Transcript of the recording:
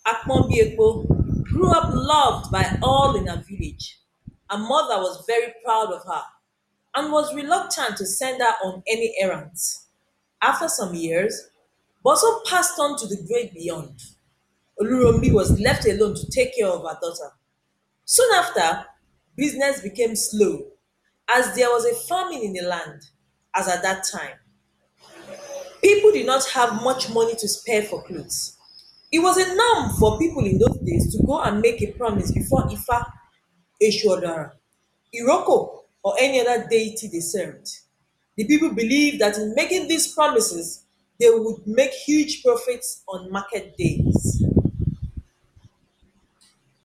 Akpombiekpo grew up loved by all in her village. Her mother was very proud of her and was reluctant to send her on any errands. After some years, Boso passed on to the great beyond. Olurombi was left alone to take care of her daughter. Soon after, business became slow as there was a famine in the land, as at that time. People did not have much money to spare for clothes. It was a norm for people in those days to go and make a promise before Ifa, Eshodara, Iroko, or any other deity they served. The people believed that in making these promises, they would make huge profits on market days.